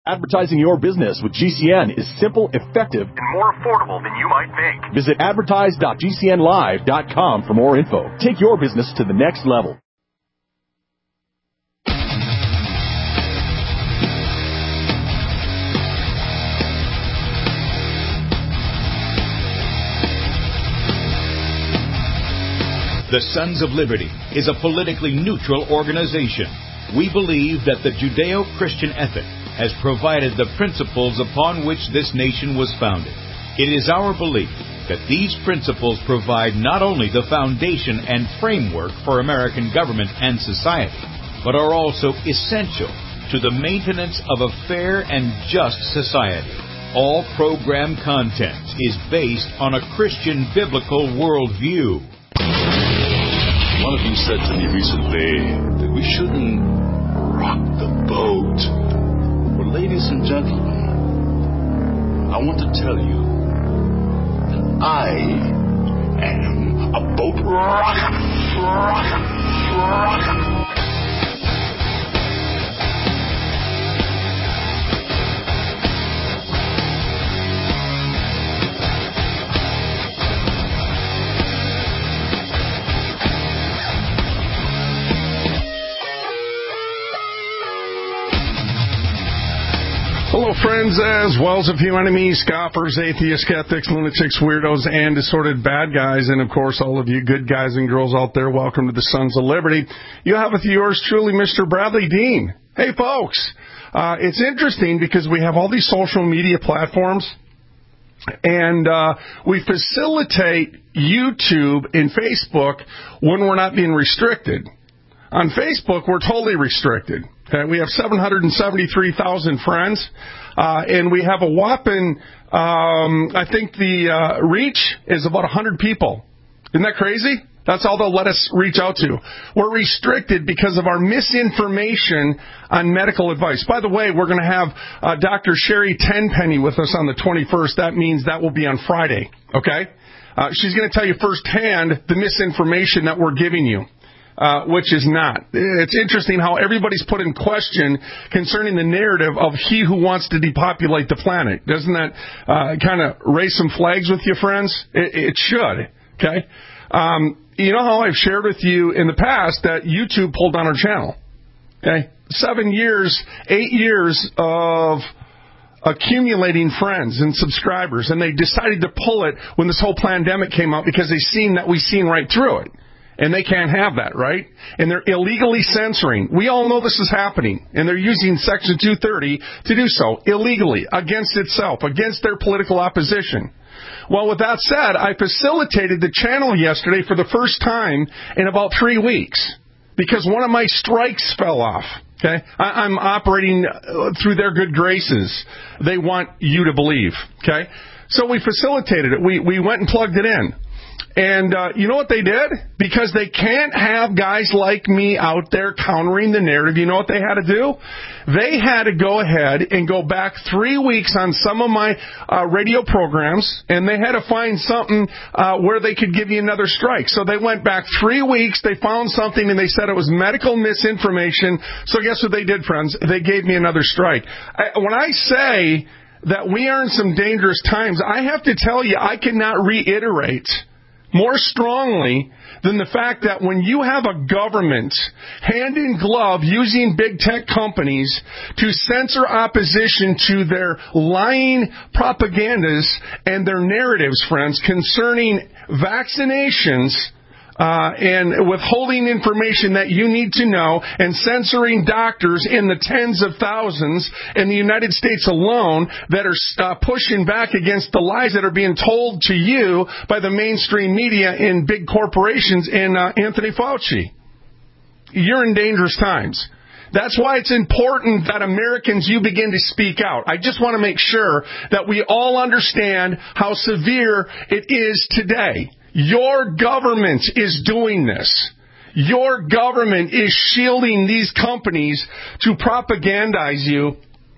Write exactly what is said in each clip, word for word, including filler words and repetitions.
Advertising your business with G C N is simple, effective, and more affordable than you might think. Visit advertise dot g c n live dot com for more info. Take your business to the next level. The Sons of Liberty is a politically neutral organization. We believe that the Judeo-Christian ethic has provided the principles upon which this nation was founded. It is our belief that these principles provide not only the foundation and framework for American government and society, but are also essential to the maintenance of a fair and just society. All program content is based on a Christian biblical worldview. One of you said to me recently that we shouldn't rock the boat. Well, ladies and gentlemen, I want to tell you that I am a boat rocker, rocker, rocker. Hello, friends, as well as a few enemies, scoffers, atheists, skeptics, lunatics, weirdos, and assorted bad guys, and, of course, all of you good guys and girls out there, welcome to the Sons of Liberty. You have with yours truly, Mister Bradley Dean. Hey, folks, uh, it's interesting because we have all these social media platforms, and uh, we facilitate YouTube and Facebook when we're not being restricted. On Facebook, we're totally restricted. Okay, we have seven hundred seventy-three thousand friends, uh, and we have a whopping, um, I think the uh, reach is about one hundred people. Isn't that crazy? That's all they'll let us reach out to. We're restricted because of our misinformation on medical advice. By the way, we're going to have uh, Doctor Sherry Tenpenny with us on the twenty-first. That means that will be on Friday, okay? Uh, she's going to tell you firsthand the misinformation that we're giving you. Uh, which is not. It's interesting how everybody's put in question concerning the narrative of he who wants to depopulate the planet. Doesn't that uh, kind of raise some flags with you, friends? It, it should, okay? Um, you know how I've shared with you in the past that YouTube pulled down our channel, okay? Seven years, eight years of accumulating friends and subscribers, and they decided to pull it when this whole pandemic came out because they seen that we seen right through it. And they can't have that, right? And they're illegally censoring. We all know this is happening. And they're using Section two thirty to do so illegally, against itself, against their political opposition. Well, with that said, I facilitated the channel yesterday for the first time in about three weeks because one of my strikes fell off. Okay, I, I'm operating through their good graces. They want you to believe. Okay, so we facilitated it. We, we went and plugged it in. And uh, you know what they did? Because they can't have guys like me out there countering the narrative. You know what they had to do? They had to go ahead and go back three weeks on some of my uh, radio programs, and they had to find something uh, where they could give you another strike. So they went back three weeks. They found something, and they said it was medical misinformation. So guess what they did, friends? They gave me another strike. I, when I say that we are in some dangerous times, I have to tell you, I cannot reiterate more strongly than the fact that when you have a government hand in glove using big tech companies to censor opposition to their lying propagandas and their narratives, friends, concerning vaccinations, Uh, and withholding information that you need to know and censoring doctors in the tens of thousands in the United States alone that are uh, pushing back against the lies that are being told to you by the mainstream media and big corporations and uh, Anthony Fauci. You're in dangerous times. That's why it's important that Americans, you begin to speak out. I just want to make sure that we all understand how severe it is today. Your government is doing this. Your government is shielding these companies to propagandize you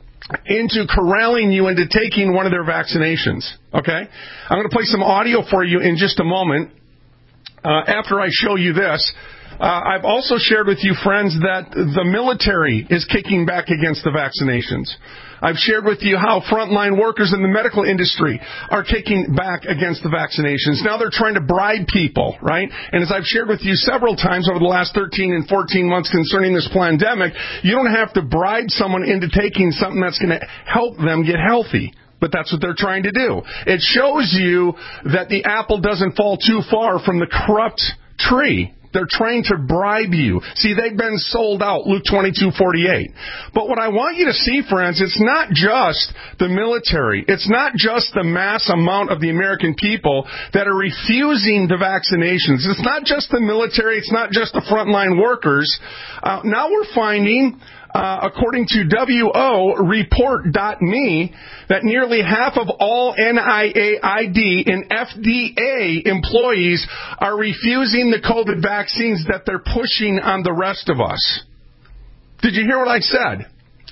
into corralling you into taking one of their vaccinations. Okay? I'm going to play some audio for you in just a moment. Uh, after I show you this, Uh, I've also shared with you, friends, that the military is kicking back against the vaccinations. I've shared with you how frontline workers in the medical industry are kicking back against the vaccinations. Now they're trying to bribe people, right? And as I've shared with you several times over the last thirteen and fourteen months concerning this pandemic, you don't have to bribe someone into taking something that's going to help them get healthy. But that's what they're trying to do. It shows you that the apple doesn't fall too far from the corrupt tree. They're trying to bribe you. See, they've been sold out, Luke twenty-two forty-eight. But what I want you to see, friends, it's not just the military. It's not just the mass amount of the American people that are refusing the vaccinations. It's not just the military. It's not just the frontline workers. Uh, now we're finding, Uh, according to W O report dot me, that nearly half of all N I A I D and F D A employees are refusing the COVID vaccines that they're pushing on the rest of us. Did you hear what I said?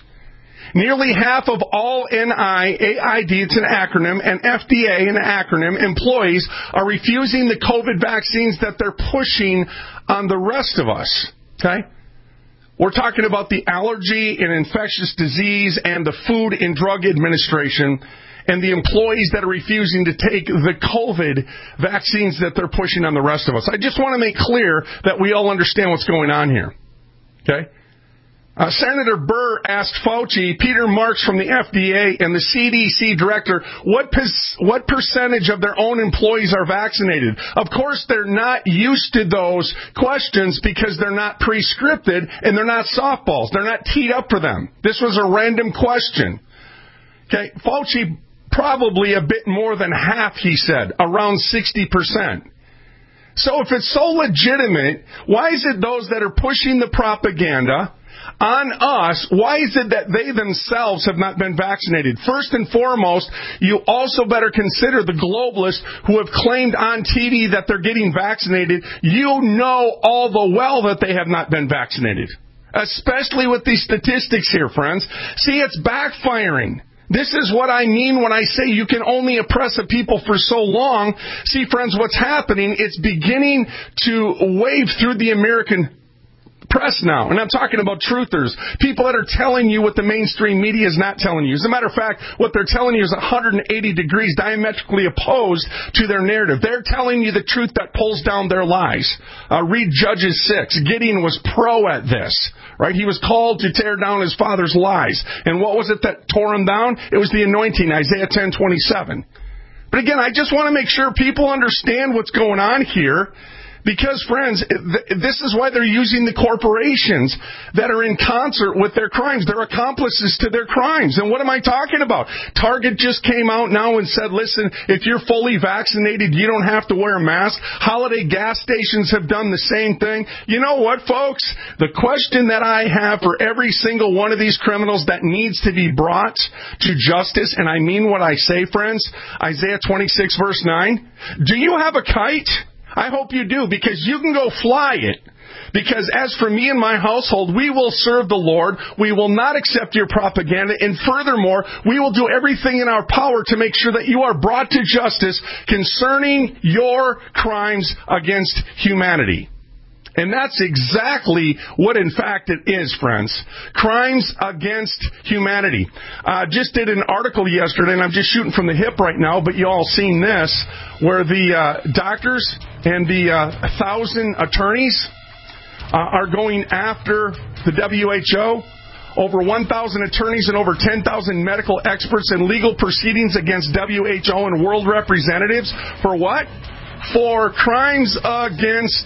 Nearly half of all N I A I D, it's an acronym, and F D A, an acronym, employees are refusing the COVID vaccines that they're pushing on the rest of us. Okay? We're talking about the Allergy and Infectious Disease and the Food and Drug Administration and the employees that are refusing to take the COVID vaccines that they're pushing on the rest of us. I just want to make clear that we all understand what's going on here. Okay? Uh, Senator Burr asked Fauci, Peter Marks from the F D A, and the C D C director, what per- what percentage of their own employees are vaccinated? Of course, they're not used to those questions because they're not pre-scripted and they're not softballs. They're not teed up for them. This was a random question. Okay, Fauci, probably a bit more than half, he said, around sixty percent. So if it's so legitimate, why is it those that are pushing the propaganda on us, why is it that they themselves have not been vaccinated? First and foremost, you also better consider the globalists who have claimed on T V that they're getting vaccinated. You know all the well that they have not been vaccinated, especially with these statistics here, friends. See, it's backfiring. This is what I mean when I say you can only oppress a people for so long. See, friends, what's happening, it's beginning to wave through the American press now, and I'm talking about truthers, people that are telling you what the mainstream media is not telling you. As a matter of fact, what they're telling you is one hundred eighty degrees diametrically opposed to their narrative. They're telling you the truth that pulls down their lies. Uh, read Judges six. Gideon was pro at this, right? He was called to tear down his father's lies. And what was it that tore him down? It was the anointing, Isaiah ten twenty-seven. But again, I just want to make sure people understand what's going on here. Because, friends, this is why they're using the corporations that are in concert with their crimes. They're accomplices to their crimes. And what am I talking about? Target just came out now and said, listen, if you're fully vaccinated, you don't have to wear a mask. Holiday gas stations have done the same thing. You know what, folks? The question that I have for every single one of these criminals that needs to be brought to justice, and I mean what I say, friends, Isaiah twenty-six, verse nine, do you have a kite? I hope you do, because you can go fly it. Because as for me and my household, we will serve the Lord. We will not accept your propaganda. And furthermore, we will do everything in our power to make sure that you are brought to justice concerning your crimes against humanity. And that's exactly what, in fact, it is, friends. Crimes against humanity. I uh, just did an article yesterday, and I'm just shooting from the hip right now, but you all seen this, where the uh, doctors and the uh, thousand attorneys uh, are going after the W H O. Over one thousand attorneys and over ten thousand medical experts in legal proceedings against W H O and world representatives. For what? For crimes against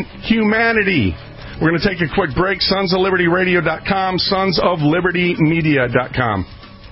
humanity. We're going to take a quick break. sons of liberty radio dot com, sons of liberty media dot com.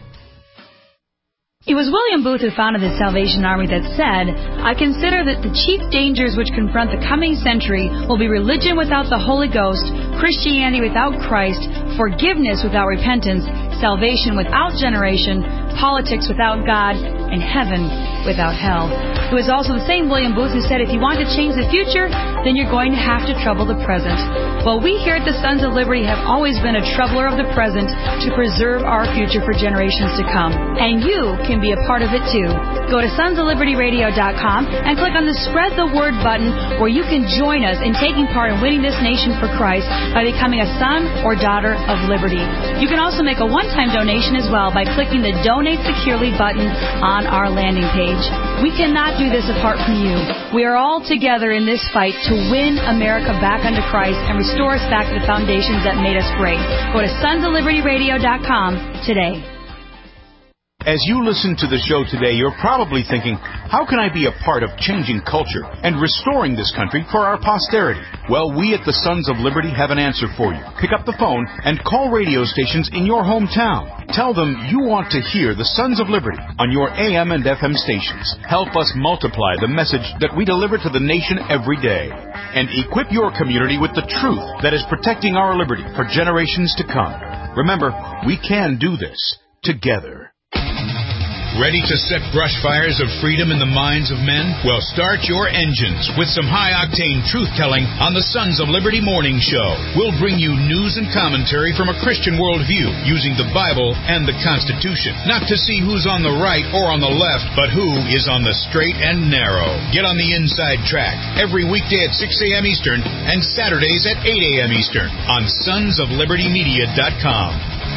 It was William Booth who founded the Salvation Army that said, I consider that the chief dangers which confront the coming century will be religion without the Holy Ghost, Christianity without Christ, forgiveness without repentance, salvation without generation, politics without God, and heaven without hell. It was also the same William Booth who said, if you want to change the future, then you're going to have to trouble the present. Well, we here at the Sons of Liberty have always been a troubler of the present to preserve our future for generations to come. And you can be a part of it too. Go to sons of liberty radio dot com and click on the Spread the Word button where you can join us in taking part in winning this nation for Christ by becoming a son or daughter of liberty. You can also make a one-time donation as well by clicking the Donate Securely button on our landing page. We cannot do this apart from you. We are all together in this fight to win America back unto Christ and restore us back to the foundations that made us great. Go to sons of liberty radio dot com today. As you listen to the show today, you're probably thinking, how can I be a part of changing culture and restoring this country for our posterity? Well, we at the Sons of Liberty have an answer for you. Pick up the phone and call radio stations in your hometown. Tell them you want to hear the Sons of Liberty on your A M and F M stations. Help us multiply the message that we deliver to the nation every day. And equip your community with the truth that is protecting our liberty for generations to come. Remember, we can do this together. Ready to set brush fires of freedom in the minds of men? Well, start your engines with some high-octane truth-telling on the Sons of Liberty Morning Show. We'll bring you news and commentary from a Christian worldview using the Bible and the Constitution. Not to see who's on the right or on the left, but who is on the straight and narrow. Get on the inside track every weekday at six a.m. Eastern and Saturdays at eight a.m. Eastern on sons of liberty media dot com.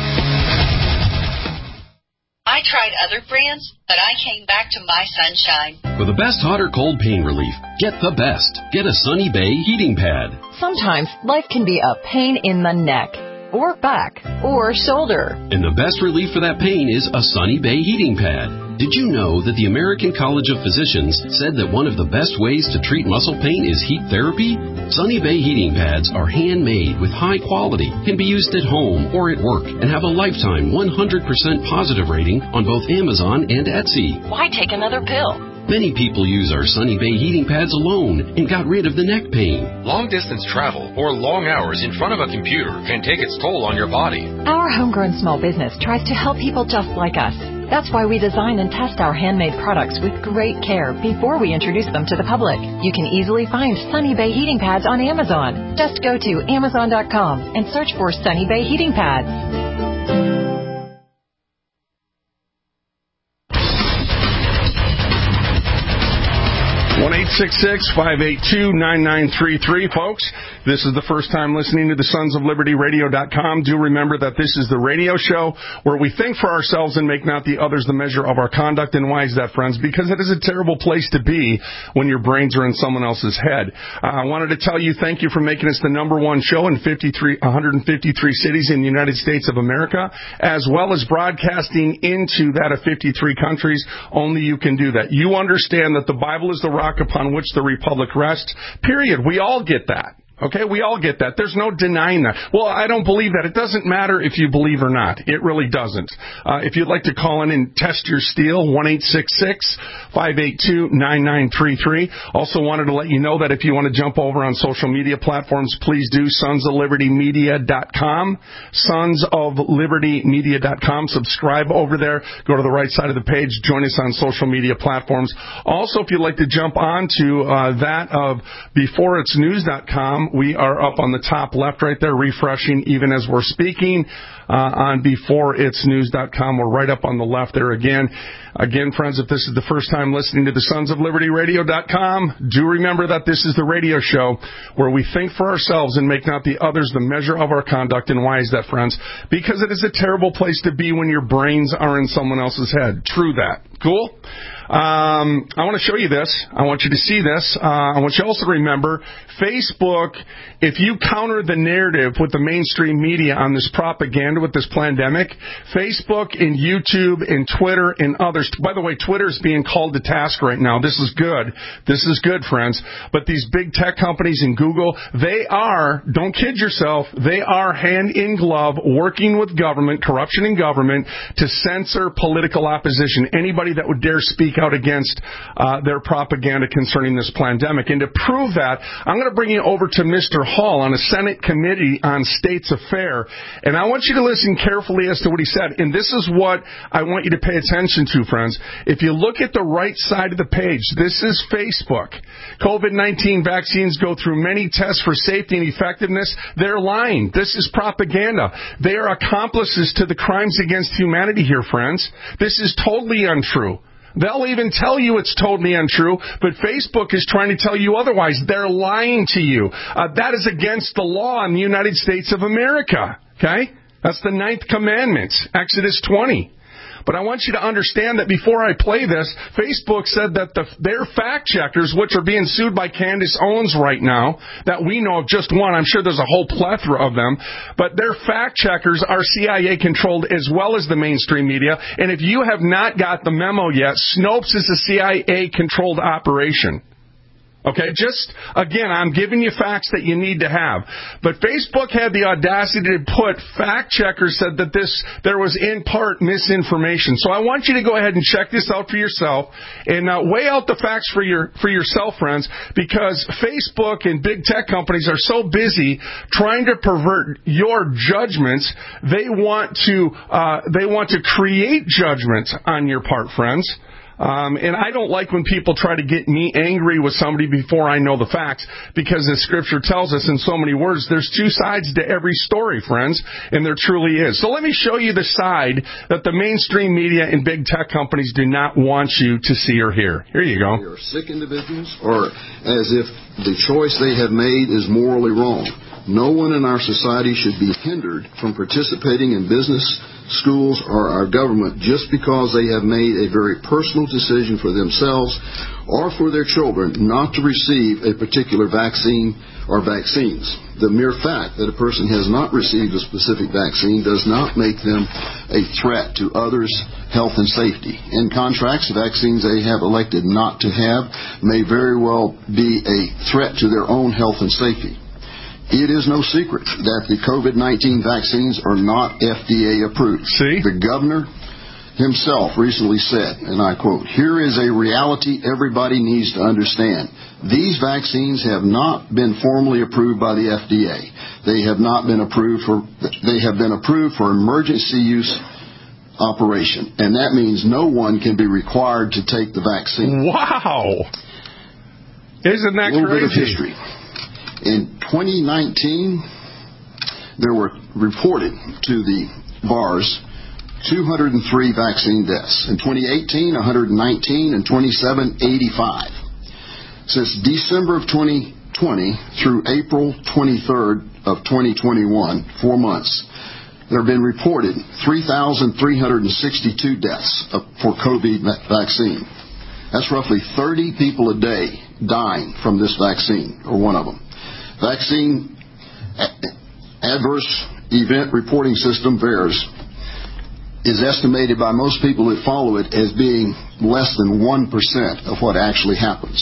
I tried other brands, but I came back to My Sunshine. For the best hot or cold pain relief, get the best. Get a Sunny Bay heating pad. Sometimes life can be a pain in the neck, or back, or shoulder. And the best relief for that pain is a Sunny Bay heating pad. Did you know that the American College of Physicians said that one of the best ways to treat muscle pain is heat therapy? Sunny Bay heating pads are handmade with high quality, can be used at home or at work, and have a lifetime one hundred percent positive rating on both Amazon and Etsy. Why take another pill? Many people use our Sunny Bay heating pads alone and got rid of the neck pain. Long-distance travel or long hours in front of a computer can take its toll on your body. Our homegrown small business tries to help people just like us. That's why we design and test our handmade products with great care before we introduce them to the public. You can easily find Sunny Bay heating pads on Amazon. Just go to amazon dot com and search for Sunny Bay heating pads. one eight six six, five eight two, nine nine three three, folks. This is the first time listening to the sons of liberty radio dot com. Do remember that this is the radio show where we think for ourselves and make not the others the measure of our conduct. And why is that, friends? Because it is a terrible place to be when your brains are in someone else's head. Uh, I wanted to tell you thank you for making us the number one show in fifty-three, one hundred fifty-three cities in the United States of America, as well as broadcasting into that of fifty-three countries. Only you can do that. You understand that the Bible is the rock upon which the republic rests, period. We all get that. Okay, we all get that. There's no denying that. Well, I don't believe that. It doesn't matter if you believe or not. It really doesn't. Uh, if you'd like to call in and test your steel, one eight six six, five eight two, nine nine three three. Also wanted to let you know that if you want to jump over on social media platforms, please do sons of liberty media dot com. sons of liberty media dot com. Subscribe over there. Go to the right side of the page. Join us on social media platforms. Also, if you'd like to jump on to uh, that of before it's news dot com, we are up on the top left right there, refreshing even as we're speaking uh, on before it's news dot com. We're right up on the left there again. Again, friends, if this is the first time listening to the sons of liberty radio dot com, do remember that this is the radio show where we think for ourselves and make not the others the measure of our conduct. And why is that, friends? Because it is a terrible place to be when your brains are in someone else's head. True that. Cool? Um, I want to show you this. I want you to see this. Uh, I want you also to remember Facebook, if you counter the narrative with the mainstream media on this propaganda with this pandemic, Facebook and YouTube and Twitter and others, by the way, Twitter is being called to task right now. This is good. This is good, friends. But these big tech companies and Google, they are, don't kid yourself, they are hand in glove working with government, corruption in government, to censor political opposition. Anybody anybody that would dare speak out against uh, their propaganda concerning this pandemic. And to prove that, I'm going to bring you over to Mister Hall on a Senate Committee on States Affairs, and I want you to listen carefully as to what he said. And this is what I want you to pay attention to, friends. If you look at the right side of the page, this is Facebook. COVID nineteen vaccines go through many tests for safety and effectiveness. They're lying. This is propaganda. They are accomplices to the crimes against humanity here, friends. This is totally untrue. They'll even tell you it's totally untrue, but Facebook is trying to tell you otherwise. They're lying to you. Uh, that is against the law in the United States of America. Okay? That's the ninth commandment, Exodus twenty. But I want you to understand that before I play this, Facebook said that the, their fact checkers, which are being sued by Candace Owens right now, that we know of just one, I'm sure there's a whole plethora of them, but their fact checkers are C I A controlled as well as the mainstream media. And if you have not got the memo yet, Snopes is a C I A controlled operation. Okay, just, again, I'm giving you facts that you need to have. But Facebook had the audacity to put fact checkers said that this, there was in part misinformation. So I want you to go ahead and check this out for yourself and uh, weigh out the facts for your, for yourself, friends, because Facebook and big tech companies are so busy trying to pervert your judgments. They want to, uh, they want to create judgment on your part, friends. Um, and I don't like when people try to get me angry with somebody before I know the facts, because as Scripture tells us in so many words, there's two sides to every story, friends, and there truly is. So let me show you the side that the mainstream media and big tech companies do not want you to see or hear. Here you go. They are sick individuals, or as if the choice they have made is morally wrong. No one in our society should be hindered from participating in business, schools, or our government just because they have made a very personal decision for themselves or for their children not to receive a particular vaccine or vaccines. The mere fact that a person has not received a specific vaccine does not make them a threat to others' health and safety. In contrast, the vaccines they have elected not to have may very well be a threat to their own health and safety. It is no secret that the COVID nineteen vaccines are not F D A approved. See? The governor himself recently said, and I quote, "Here is a reality everybody needs to understand. These vaccines have not been formally approved by the F D A. They have not been approved for, they have been approved for emergency use operation. And that means no one can be required to take the vaccine." Wow! Isn't that crazy? A little bit of history. In twenty nineteen, there were reported to the V A R S two hundred three vaccine deaths. In twenty eighteen, one hundred nineteen, and twenty-seven, eighty-five. Since December of twenty twenty through April twenty-third of twenty twenty-one, four months, there have been reported three thousand three hundred sixty-two deaths for COVID vaccine. That's roughly thirty people a day dying from this vaccine, or one of them. Vaccine Adverse Event Reporting System, V A E R S, is estimated by most people that follow it as being less than one percent of what actually happens.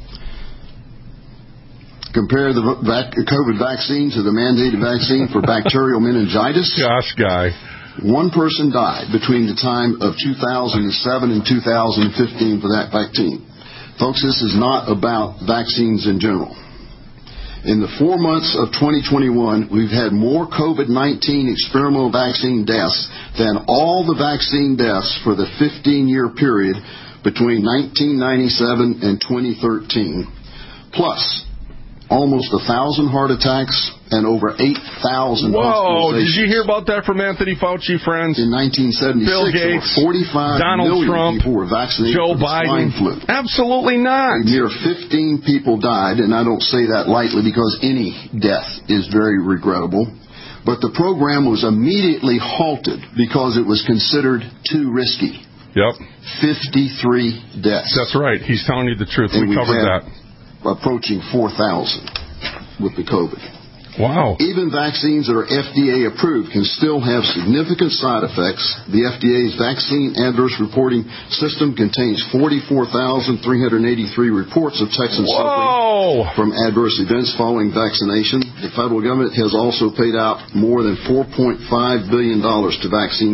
Compare the COVID vaccine to the mandated vaccine for bacterial meningitis. Gosh, guy. One person died between the time of two thousand seven and two thousand fifteen for that vaccine. Folks, this is not about vaccines in general. In the four months of twenty twenty-one, we've had more COVID nineteen experimental vaccine deaths than all the vaccine deaths for the fifteen-year period between nineteen ninety-seven and twenty thirteen, plus almost a thousand heart attacks and over eight thousand Whoa, did you hear about that from Anthony Fauci, friends? In nineteen seventy-six, Bill Gates, forty-five Donald million Trump, people were vaccinated Joe for the Biden. swine flu. Absolutely not. A mere fifteen people died, and I don't say that lightly because any death is very regrettable. But the program was immediately halted because it was considered too risky. Yep. fifty-three deaths. That's right. He's telling you the truth. And we covered that. Approaching four thousand with the COVID. Wow. Even vaccines that are F D A approved can still have significant side effects. The F D A's Vaccine Adverse Reporting System contains forty-four thousand three hundred eighty-three reports of Texans suffering from adverse events following vaccination. The federal government has also paid out more than four point five billion dollars to vaccine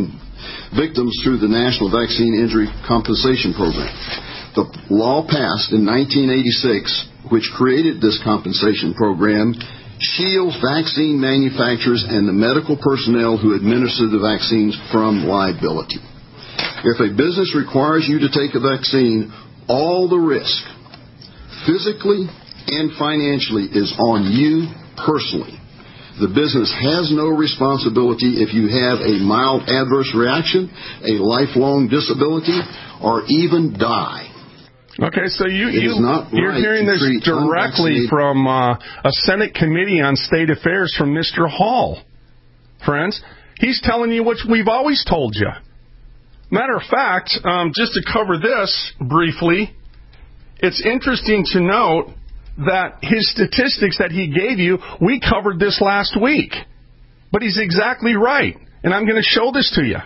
victims through the National Vaccine Injury Compensation Program. The law passed in nineteen eighty-six, which created this compensation program, shields vaccine manufacturers and the medical personnel who administer the vaccines from liability. If a business requires you to take a vaccine, all the risk, physically and financially, is on you personally. The business has no responsibility if you have a mild adverse reaction, a lifelong disability, or even die. Okay, so you, you, right you're hearing this directly from uh, a Senate Committee on State Affairs from Mister Hall, friends. He's telling you what we've always told you. Matter of fact, um, just to cover this briefly, it's interesting to note that his statistics that he gave you, we covered this last week. But he's exactly right, and I'm going to show this to you.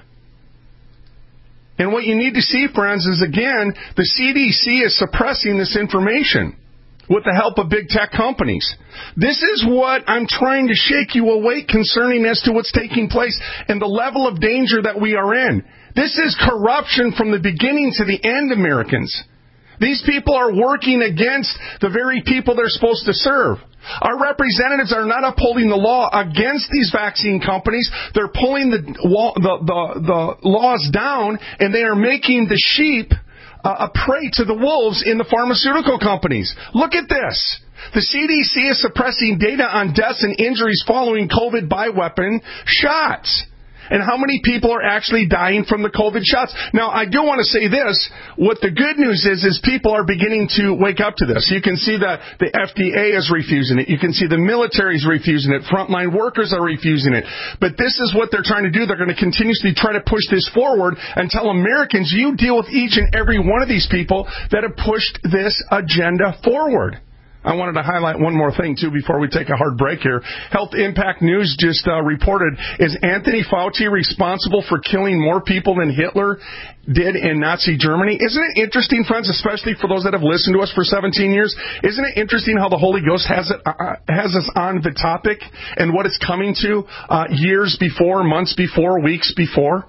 And what you need to see, friends, is, again, the C D C is suppressing this information with the help of big tech companies. This is what I'm trying to shake you awake concerning as to what's taking place and the level of danger that we are in. This is corruption from the beginning to the end, Americans. These people are working against the very people they're supposed to serve. Our representatives are not upholding the law against these vaccine companies. They're pulling the the, the, the laws down, and they are making the sheep uh, a prey to the wolves in the pharmaceutical companies. Look at this. The C D C is suppressing data on deaths and injuries following COVID bioweapon shots. And how many people are actually dying from the COVID shots? Now, I do want to say this. What the good news is, is people are beginning to wake up to this. You can see that the F D A is refusing it. You can see the military is refusing it. Frontline workers are refusing it. But this is what they're trying to do. They're going to continuously try to push this forward and tell Americans, you deal with each and every one of these people that have pushed this agenda forward. I wanted to highlight one more thing, too, before we take a hard break here. Health Impact News just uh, reported, is Anthony Fauci responsible for killing more people than Hitler did in Nazi Germany? Isn't it interesting, friends, especially for those that have listened to us for seventeen years, isn't it interesting how the Holy Ghost has it uh, has us on the topic and what it's coming to uh, years before, months before, weeks before?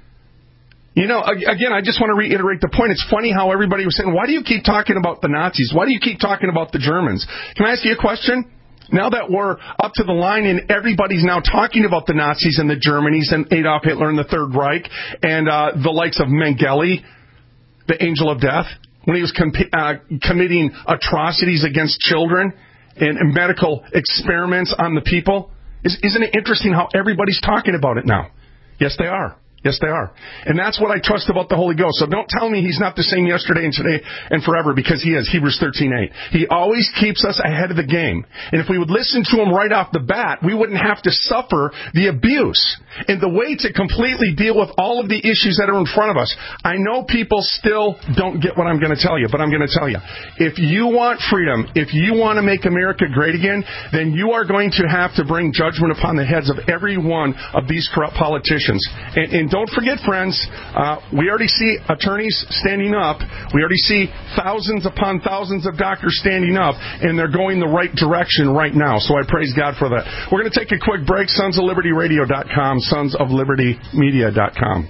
You know, again, I just want to reiterate the point. It's funny how everybody was saying, why do you keep talking about the Nazis? Why do you keep talking about the Germans? Can I ask you a question? Now that we're up to the line and everybody's now talking about the Nazis and the Germanys and Adolf Hitler and the Third Reich and uh, the likes of Mengele, the angel of death, when he was com- uh, committing atrocities against children and, and medical experiments on the people, Is, isn't it interesting how everybody's talking about it now? Yes, they are. Yes, they are. And that's what I trust about the Holy Ghost. So don't tell me he's not the same yesterday and today and forever, because he is. Hebrews thirteen eight. He always keeps us ahead of the game. And if we would listen to him right off the bat, we wouldn't have to suffer the abuse. And the way to completely deal with all of the issues that are in front of us. I know people still don't get what I'm going to tell you, but I'm going to tell you. If you want freedom, if you want to make America great again, then you are going to have to bring judgment upon the heads of every one of these corrupt politicians. And, and don't forget, friends, uh, we already see attorneys standing up. We already see thousands upon thousands of doctors standing up, and they're going the right direction right now. So I praise God for that. We're going to take a quick break. sons of liberty radio dot com, sons of liberty media dot com.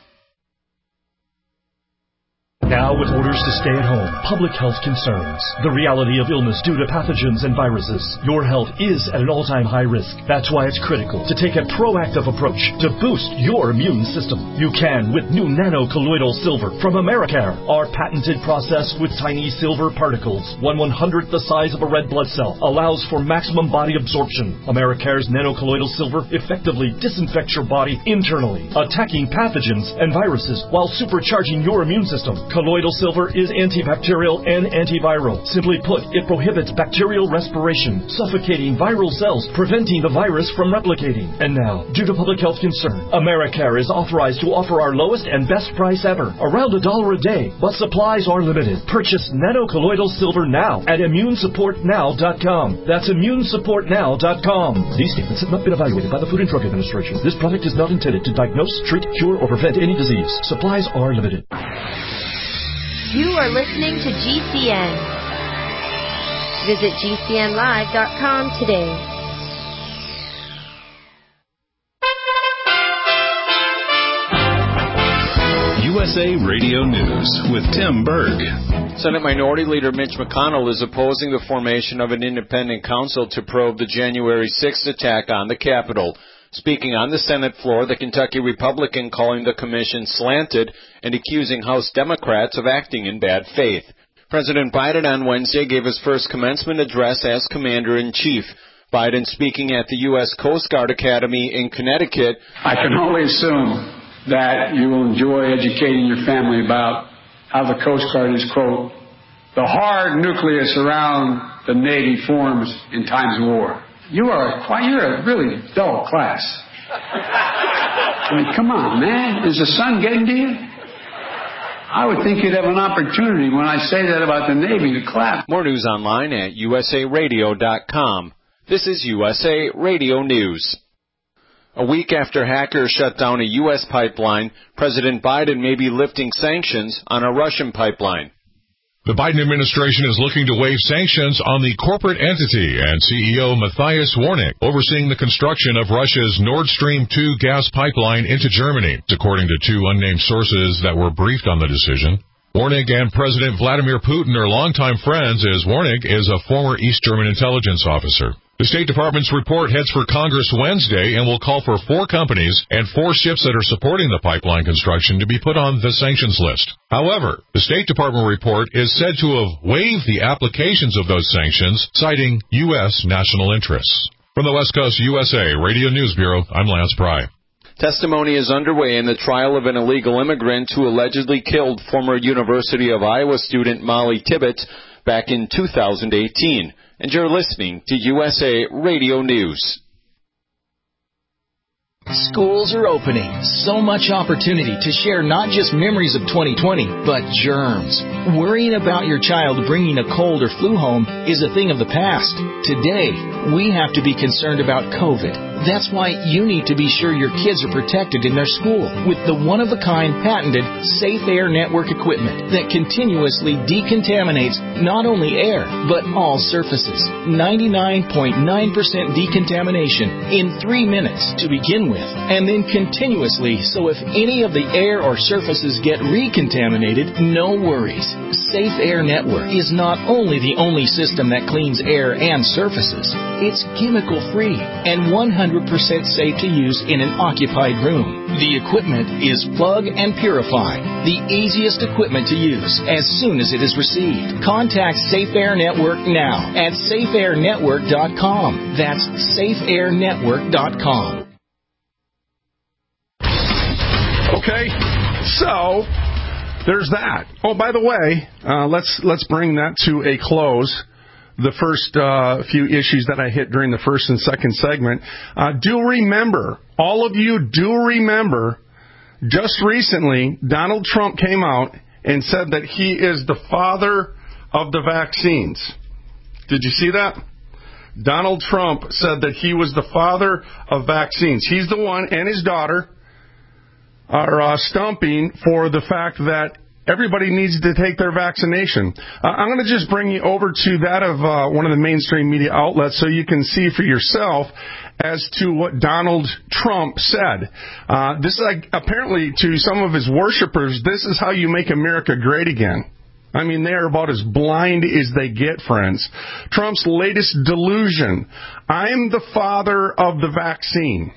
Now with orders to stay at home, public health concerns, the reality of illness due to pathogens and viruses, your health is at an all-time high risk. That's why it's critical to take a proactive approach to boost your immune system. You can with new nano-colloidal silver from Americare, our patented process with tiny silver particles, one one-hundredth the size of a red blood cell, allows for maximum body absorption. Americare's nano-colloidal silver effectively disinfects your body internally, attacking pathogens and viruses while supercharging your immune system. Colloidal silver is antibacterial and antiviral. Simply put, it prohibits bacterial respiration, suffocating viral cells, preventing the virus from replicating. And now, due to public health concern, Americare is authorized to offer our lowest and best price ever, around a dollar a day, but supplies are limited. Purchase nano-colloidal silver now at immune support now dot com. That's immune support now dot com. These statements have not been evaluated by the Food and Drug Administration. This product is not intended to diagnose, treat, cure, or prevent any disease. Supplies are limited. You are listening to G C N. Visit G C N live dot com today. S A Radio News with Tim Berg. Senate Minority Leader Mitch McConnell is opposing the formation of an independent counsel to probe the January sixth attack on the Capitol. Speaking on the Senate floor, the Kentucky Republican calling the commission slanted and accusing House Democrats of acting in bad faith. President Biden on Wednesday gave his first commencement address as Commander-in-Chief. Biden speaking at the U S Coast Guard Academy in Connecticut. I can only assume that you will enjoy educating your family about how the Coast Guard is, quote, the hard nucleus around the Navy forms in times of war. You are a, you're a really dull class. I mean, come on, man. Is the sun getting to you? I would think you'd have an opportunity when I say that about the Navy to clap. More news online at U S A radio dot com. This is U S A Radio News. A week after hackers shut down a U S pipeline, President Biden may be lifting sanctions on a Russian pipeline. The Biden administration is looking to waive sanctions on the corporate entity and C E O Matthias Warnick, overseeing the construction of Russia's Nord Stream two gas pipeline into Germany, according to two unnamed sources that were briefed on the decision. Warnick and President Vladimir Putin are longtime friends, as Warnick is a former East German intelligence officer. The State Department's report heads for Congress Wednesday and will call for four companies and four ships that are supporting the pipeline construction to be put on the sanctions list. However, the State Department report is said to have waived the applications of those sanctions, citing U S national interests. From the West Coast U S A Radio News Bureau, I'm Lance Pry. Testimony is underway in the trial of an illegal immigrant who allegedly killed former University of Iowa student Molly Tibbetts back in two thousand eighteen. And you're listening to U S A Radio News. Schools are opening. So much opportunity to share not just memories of twenty twenty, but germs. Worrying about your child bringing a cold or flu home is a thing of the past. Today, we have to be concerned about COVID. That's why you need to be sure your kids are protected in their school with the one-of-a-kind patented Safe Air Network equipment that continuously decontaminates not only air, but all surfaces. ninety-nine point nine percent decontamination in three minutes to begin with, and then continuously, so if any of the air or surfaces get recontaminated, no worries. Safe Air Network is not only the only system that cleans air and surfaces, it's chemical-free and one hundred percent safe to use in an occupied room. The equipment is plug and purify, the easiest equipment to use as soon as it is received. Contact Safe Air Network now at safe air network dot com. That's safe air network dot com. Okay, so there's that. Oh, by the way, uh, let's let's bring that to a close. The first uh, few issues that I hit during the first and second segment. Uh, do remember, all of you do remember, just recently, Donald Trump came out and said that he is the father of the vaccines. Did you see that? Donald Trump said that he was the father of vaccines. He's the one, and his daughter are uh, stumping for the fact that everybody needs to take their vaccination. Uh, I'm going to just bring you over to that of uh, one of the mainstream media outlets so you can see for yourself as to what Donald Trump said. Uh, this is like, apparently to some of his worshipers, this is how you make America great again. I mean, they are about as blind as they get, friends. Trump's latest delusion. I'm the father of the vaccine.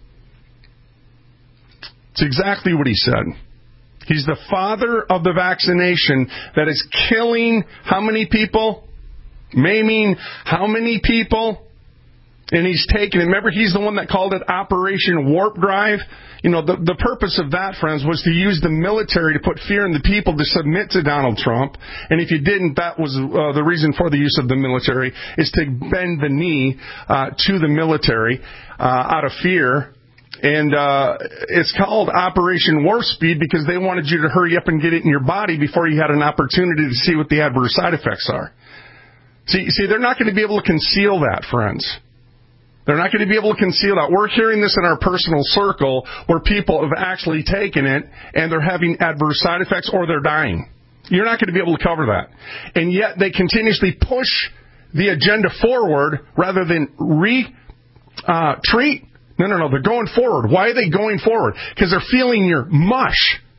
It's exactly what he said. He's the father of the vaccination that is killing how many people? Maiming how many people? And he's taken it. Remember, he's the one that called it Operation Warp Drive. You know, the, the purpose of that, friends, was to use the military to put fear in the people to submit to Donald Trump. And if you didn't, that was uh, the reason for the use of the military, is to bend the knee uh, to the military uh, out of fear. And uh, it's called Operation Warp Speed because they wanted you to hurry up and get it in your body before you had an opportunity to see what the adverse side effects are. See, see, they're not going to be able to conceal that, friends. They're not going to be able to conceal that. We're hearing this in our personal circle where people have actually taken it and they're having adverse side effects or they're dying. You're not going to be able to cover that. And yet they continuously push the agenda forward rather than re-treat. Uh, No, no, no, they're going forward. Why are they going forward? Because they're feeling your mush.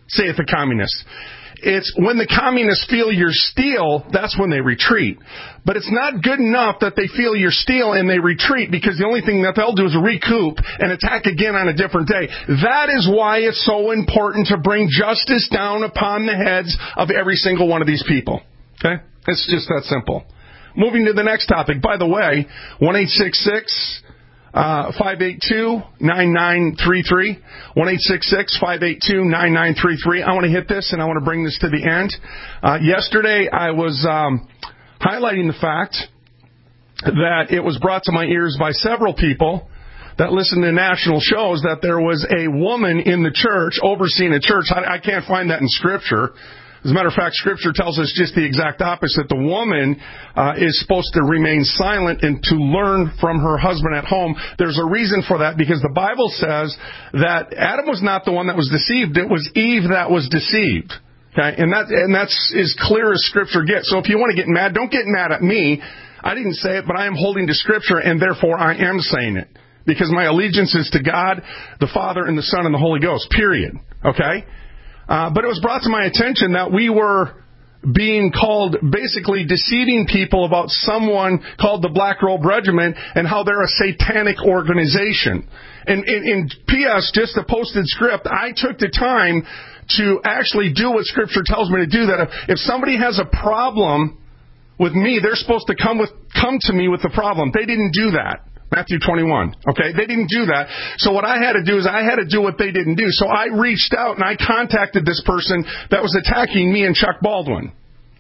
saith the communist. It's when the communists feel your steel, that's when they retreat. But it's not good enough that they feel your steel and they retreat, because the only thing that they'll do is recoup and attack again on a different day. That is why it's so important to bring justice down upon the heads of every single one of these people. Okay? It's just that simple. Moving to the next topic. By the way, one eight six six, five eight two, nine nine three three. one eight six six, five eight two, nine nine three three. I want to hit this and I want to bring this to the end. Uh, yesterday I was um, highlighting the fact that it was brought to my ears by several people that listen to national shows that there was a woman in the church overseeing a church. I, I can't find that in Scripture. As a matter of fact, Scripture tells us just the exact opposite. The woman uh, is supposed to remain silent and to learn from her husband at home. There's a reason for that, because the Bible says that Adam was not the one that was deceived. It was Eve that was deceived. Okay, and that and that's as clear as Scripture gets. So if you want to get mad, don't get mad at me. I didn't say it, but I am holding to Scripture, and therefore I am saying it, because my allegiance is to God, the Father, and the Son, and the Holy Ghost. Period. Okay. Uh, but it was brought to my attention that we were being called, basically deceiving people about someone called the Black Robe Regiment and how they're a satanic organization. And in P S, just a posted script, I took the time to actually do what Scripture tells me to do. That if, if somebody has a problem with me, they're supposed to come with come to me with the problem. They didn't do that. Matthew twenty-one. Okay, they didn't do that. So what I had to do is I had to do what they didn't do. So I reached out and I contacted this person that was attacking me and Chuck Baldwin.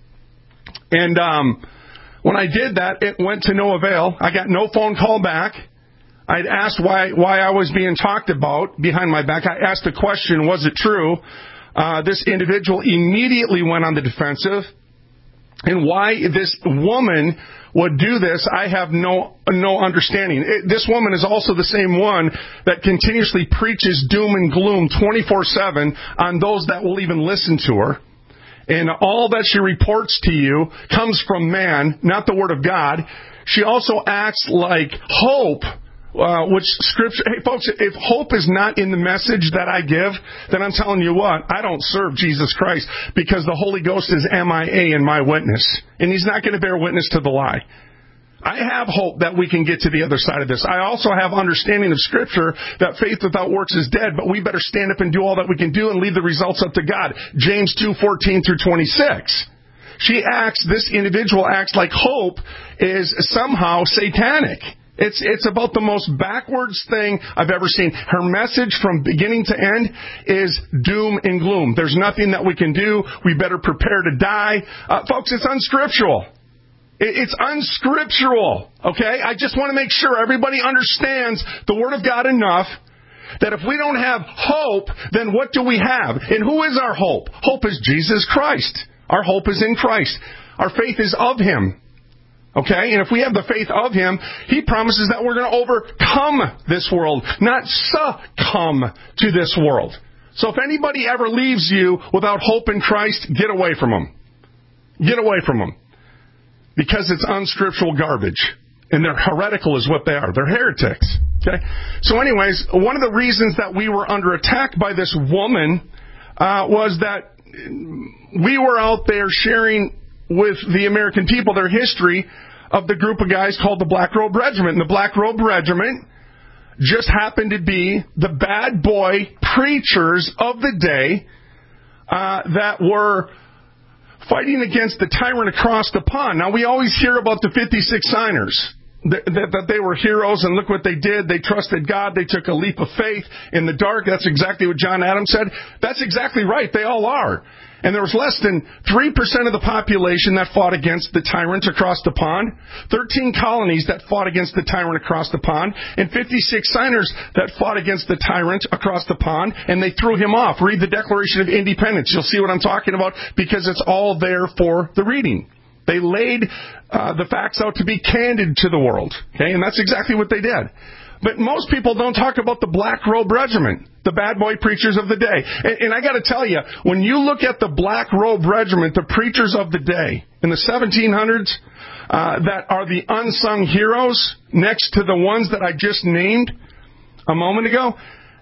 And um, when I did that, it went to no avail. I got no phone call back. I'd asked why why I was being talked about behind my back. I asked the question, was it true? Uh, this individual immediately went on the defensive. And why this woman would do this, I have no no understanding. It, this woman is also the same one that continuously preaches doom and gloom twenty-four seven on those that will even listen to her. And all that she reports to you comes from man, not the Word of God. She also acts like hope, uh, which Scripture... Hey, folks, if hope is not in the message that I give, then I'm telling you what, I don't serve Jesus Christ, because the Holy Ghost is M I A in my witness, and He's not going to bear witness to the lie. I have hope that we can get to the other side of this. I also have understanding of Scripture that faith without works is dead, but we better stand up and do all that we can do and leave the results up to God. James two fourteen through twenty-six. She acts, this individual acts like hope is somehow satanic. It's it's about the most backwards thing I've ever seen. Her message from beginning to end is doom and gloom. There's nothing that we can do. We better prepare to die. Uh, folks, it's unscriptural. It, it's unscriptural, okay? I just want to make sure everybody understands the Word of God enough that if we don't have hope, then what do we have? And who is our hope? Hope is Jesus Christ. Our hope is in Christ. Our faith is of Him. Okay? And if we have the faith of Him, He promises that we're going to overcome this world, not succumb to this world. So if anybody ever leaves you without hope in Christ, get away from them. Get away from them. Because it's unscriptural garbage. And they're heretical is what they are. They're heretics. Okay? So anyways, one of the reasons that we were under attack by this woman uh, was that we were out there sharing with the American people their history of the group of guys called the Black Robe Regiment. And the Black Robe Regiment just happened to be the bad boy preachers of the day uh, that were fighting against the tyrant across the pond. Now, we always hear about the fifty-six signers, that, that, that they were heroes, and look what they did. They trusted God. They took a leap of faith in the dark. That's exactly what John Adams said. That's exactly right. They all are. And there was less than three percent of the population that fought against the tyrant across the pond, thirteen colonies that fought against the tyrant across the pond, and fifty-six signers that fought against the tyrant across the pond, and they threw him off. Read the Declaration of Independence. You'll see what I'm talking about, because it's all there for the reading. They laid uh, the facts out to be candid to the world. Okay, and that's exactly what they did. But most people don't talk about the Black Robe Regiment, the bad boy preachers of the day. And, and I got to tell you, when you look at the Black Robe Regiment, the preachers of the day in the seventeen hundreds uh, that are the unsung heroes next to the ones that I just named a moment ago,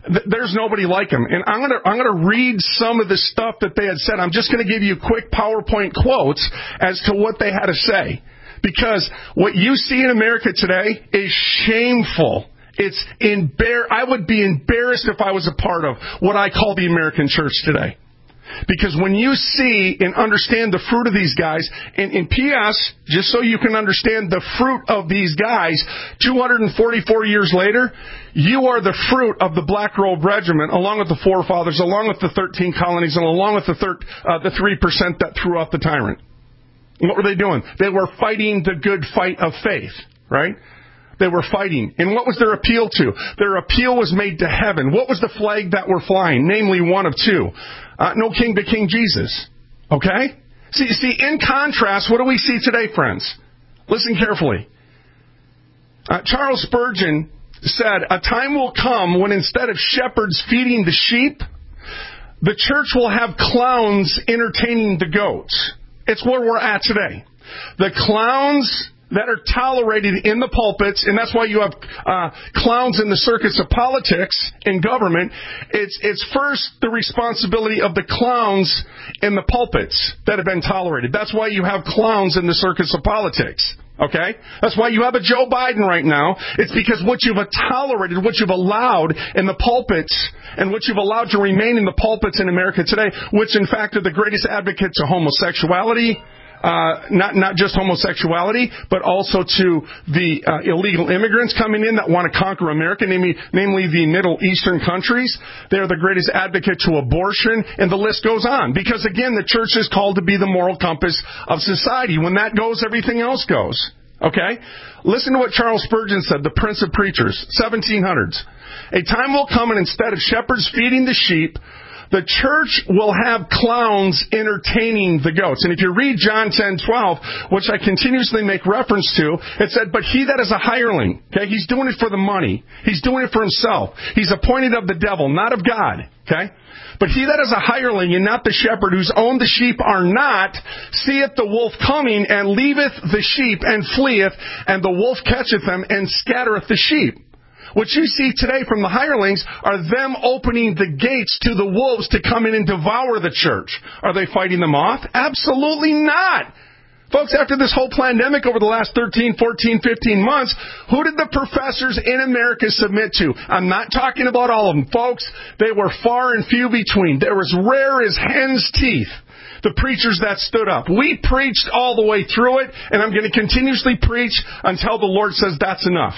There's nobody like him. And I'm going to I'm going to read some of the stuff that they had said. I'm just going to give you quick PowerPoint quotes as to what they had to say. Because what you see in America today is shameful. It's embar- I would be embarrassed if I was a part of what I call the American church today. Because when you see and understand the fruit of these guys, and in P S, just so you can understand the fruit of these guys, two hundred forty-four years later, you are the fruit of the Black Robe Regiment, along with the forefathers, along with the thirteen colonies, and along with the, thir- uh, the three percent that threw out the tyrant. And what were they doing? They were fighting the good fight of faith, right? They were fighting. And what was their appeal to? Their appeal was made to heaven. What was the flag that were flying? Namely, one of two. Uh, no king but King Jesus. Okay? See, see, in contrast, what do we see today, friends? Listen carefully. Uh, Charles Spurgeon said, a time will come when instead of shepherds feeding the sheep, the church will have clowns entertaining the goats. It's where we're at today. The clowns that are tolerated in the pulpits, and that's why you have uh, clowns in the circuits of politics and government. It's it's first the responsibility of the clowns in the pulpits that have been tolerated. That's why you have clowns in the circuits of politics. Okay? That's why you have a Joe Biden right now. It's because what you've tolerated, what you've allowed in the pulpits, and what you've allowed to remain in the pulpits in America today, which in fact are the greatest advocates of homosexuality, Uh, not not just homosexuality, but also to the uh, illegal immigrants coming in that want to conquer America, namely, namely the Middle Eastern countries. They're the greatest advocate to abortion, and the list goes on. Because, again, the church is called to be the moral compass of society. When that goes, everything else goes. Okay? Listen to what Charles Spurgeon said, the Prince of Preachers, seventeen hundreds. A time will come, and instead of shepherds feeding the sheep, the church will have clowns entertaining the goats. And if you read John ten twelve, which I continuously make reference to, it said, but he that is a hireling, okay, he's doing it for the money. He's doing it for himself. He's appointed of the devil, not of God, okay? But he that is a hireling and not the shepherd, whose own the sheep are not, seeth the wolf coming, and leaveth the sheep, and fleeth, and the wolf catcheth them, and scattereth the sheep. What you see today from the hirelings are them opening the gates to the wolves to come in and devour the church. Are they fighting them off? Absolutely not. Folks, after this whole pandemic over the last thirteen, fourteen, fifteen months, who did the professors in America submit to? I'm not talking about all of them. Folks, they were far and few between. They were as rare as hen's teeth, the preachers that stood up. We preached all the way through it, and I'm going to continuously preach until the Lord says that's enough.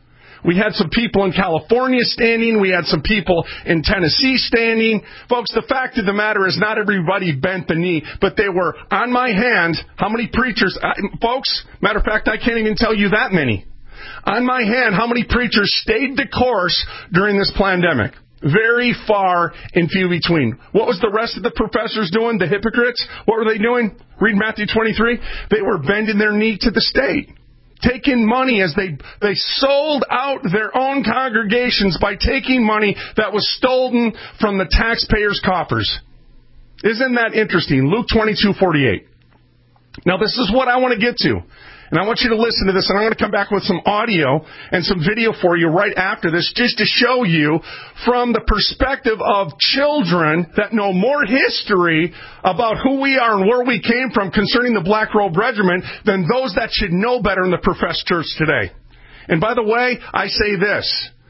We had some people in California standing. We had some people in Tennessee standing. Folks, the fact of the matter is not everybody bent the knee, but they were on my hand. How many preachers? Uh, folks, matter of fact, I can't even tell you that many. On my hand, how many preachers stayed the course during this pandemic? Very far and few between. What was the rest of the professors doing, the hypocrites? What were they doing? Read Matthew twenty-three. They were bending their knee to the state. Taking money as they they sold out their own congregations by taking money that was stolen from the taxpayers' coffers. Isn't that interesting? Luke twenty-two forty-eight. Now, this is what I want to get to. And I want you to listen to this, and I'm going to come back with some audio and some video for you right after this, just to show you from the perspective of children that know more history about who we are and where we came from concerning the Black Robe Regiment than those that should know better in the professed church today. And by the way, I say this: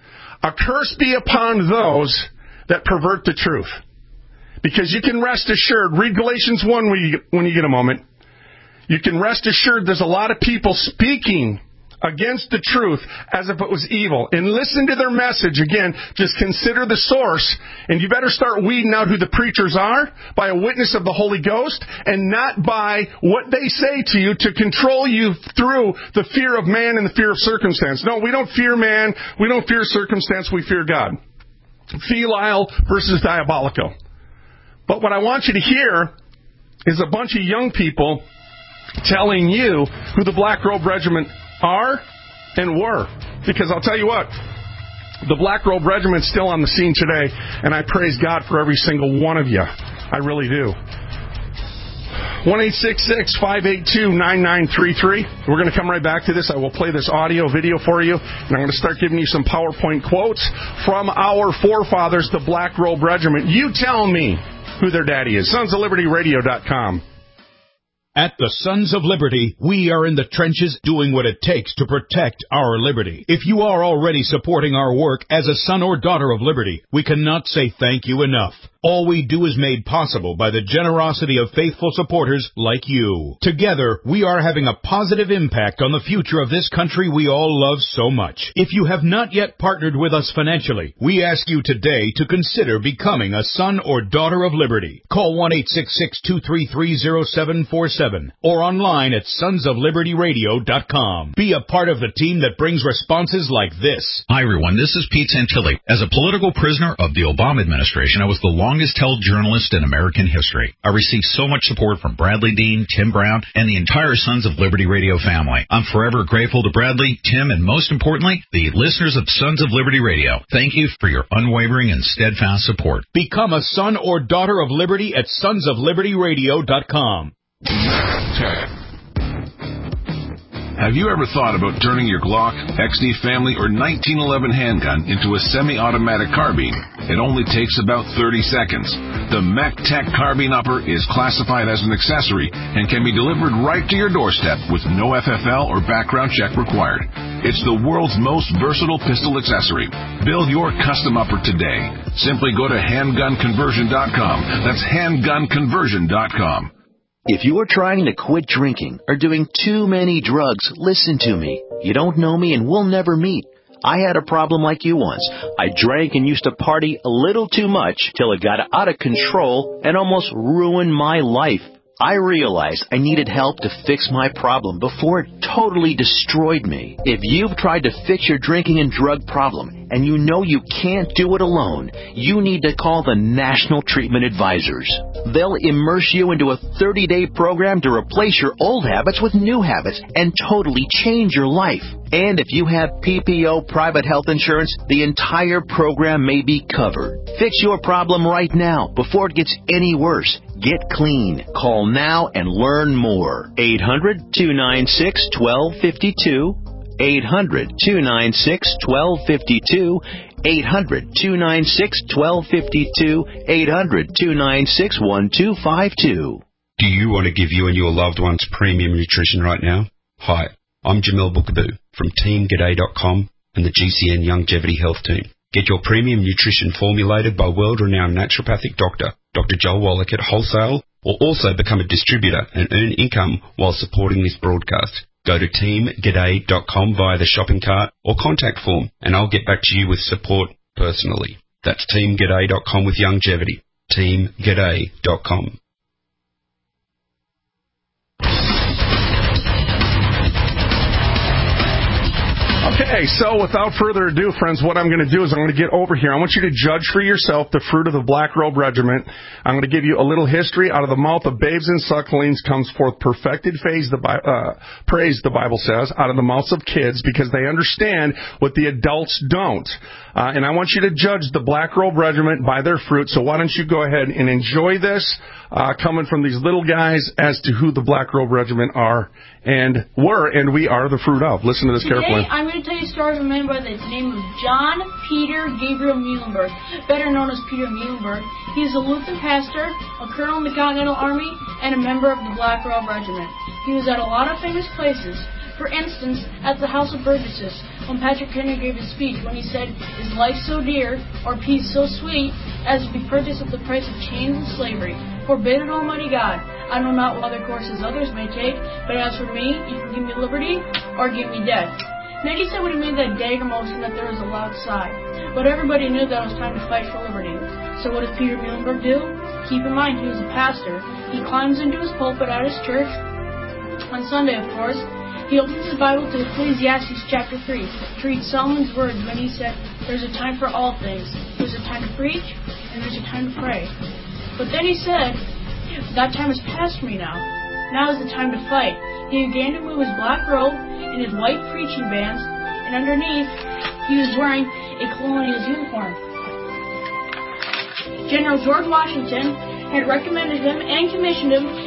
a curse be upon those that pervert the truth. Because you can rest assured, read Galatians one when you, when you get a moment. You can rest assured there's a lot of people speaking against the truth as if it was evil. And listen to their message. Again, just consider the source. And you better start weeding out who the preachers are by a witness of the Holy Ghost, and not by what they say to you to control you through the fear of man and the fear of circumstance. No, we don't fear man. We don't fear circumstance. We fear God. Filial versus diabolical. But what I want you to hear is a bunch of young people telling you who the Black Robe Regiment are and were. Because I'll tell you what, the Black Robe Regiment's still on the scene today, and I praise God for every single one of you. I really do. one eight six six, five eight two, nine nine three three. We're going to come right back to this. I will play this audio video for you, and I'm going to start giving you some PowerPoint quotes from our forefathers, the Black Robe Regiment. You tell me who their daddy is. sons of liberty radio dot com. At the Sons of Liberty, we are in the trenches doing what it takes to protect our liberty. If you are already supporting our work as a son or daughter of liberty, we cannot say thank you enough. All we do is made possible by the generosity of faithful supporters like you. Together, we are having a positive impact on the future of this country we all love so much. If you have not yet partnered with us financially, we ask you today to consider becoming a son or daughter of liberty. Call one eight six six, two three three, zero seven four seven or online at sons of liberty radio dot com. Be a part of the team that brings responses like this. Hi, everyone. This is Pete Santilli. As a political prisoner of the Obama administration, I was the longest held journalist in American history. I received so much support from Bradley Dean, Tim Brown, and the entire Sons of Liberty Radio family. I'm forever grateful to Bradley, Tim, and most importantly, the listeners of Sons of Liberty Radio. Thank you for your unwavering and steadfast support. Become a son or daughter of liberty at sons of liberty radio dot com. Have you ever thought about turning your Glock, X D family, or nineteen eleven handgun into a semi-automatic carbine? It only takes about thirty seconds. The MacTac Carbine Upper is classified as an accessory and can be delivered right to your doorstep with no F F L or background check required. It's the world's most versatile pistol accessory. Build your custom upper today. Simply go to handgun conversion dot com. That's handgun conversion dot com. If you are trying to quit drinking or doing too many drugs, listen to me. You don't know me and we'll never meet. I had a problem like you once. I drank and used to party a little too much till it got out of control and almost ruined my life. I realized I needed help to fix my problem before it totally destroyed me. If you've tried to fix your drinking and drug problem and you know you can't do it alone, you need to call the National Treatment Advisors. They'll immerse you into a thirty-day program to replace your old habits with new habits and totally change your life. And if you have P P O private health insurance, the entire program may be covered. Fix your problem right now before it gets any worse. Get clean. Call now and learn more. eight hundred, two nine six, one two five two. eight hundred, two nine six, one two five two. eight hundred, two nine six, one two five two. eight hundred, two nine six, one two five two. Do you want to give you and your loved ones premium nutrition right now? Hi, I'm Jamil Bookaboo from team g'day dot com and the G C N Longevity Health Team. Get your premium nutrition formulated by world-renowned naturopathic doctor, Doctor Joel Wallach at wholesale, or also become a distributor and earn income while supporting this broadcast. Go to team g'day dot com via the shopping cart or contact form, and I'll get back to you with support personally. That's team g'day dot com with longevity. team g'day dot com. Okay, so without further ado, friends, what I'm going to do is I'm going to get over here. I want you to judge for yourself the fruit of the Black Robe Regiment. I'm going to give you a little history. Out of the mouth of babes and sucklings comes forth perfected phase, the, uh, praise, the Bible says, out of the mouths of kids, because they understand what the adults don't. Uh, and I want you to judge the Black Robe Regiment by their fruit, so why don't you go ahead and enjoy this uh, coming from these little guys as to who the Black Robe Regiment are and were, and we are the fruit of. Listen to this Today, carefully. I'm going to tell you a story of a man by the name of John Peter Gabriel Muhlenberg, better known as Peter Muhlenberg. He is a Lutheran pastor, a colonel in the Continental Army, and a member of the Black Robe Regiment. He was at a lot of famous places. For instance, at the House of Burgesses, when Patrick Henry gave his speech, when he said, "Is life so dear, or peace so sweet, as to be purchased at the price of chains and slavery? Forbid it, Almighty God. I know not what other courses others may take, but as for me, you can give me liberty, or give me death." Then he said when he made that dagger motion that there was a loud sigh. But everybody knew that it was time to fight for liberty. So what does Peter Muhlenberg do? Keep in mind, he was a pastor. He climbs into his pulpit at his church, on Sunday, of course. He opens his Bible to Ecclesiastes chapter three to read Solomon's words when he said, "There's a time for all things. There's a time to preach, and there's a time to pray." But then he said, "That time has passed me now. Now is the time to fight." He began to move his black robe and his white preaching bands, and underneath he was wearing a colonial uniform. General George Washington had recommended him and commissioned him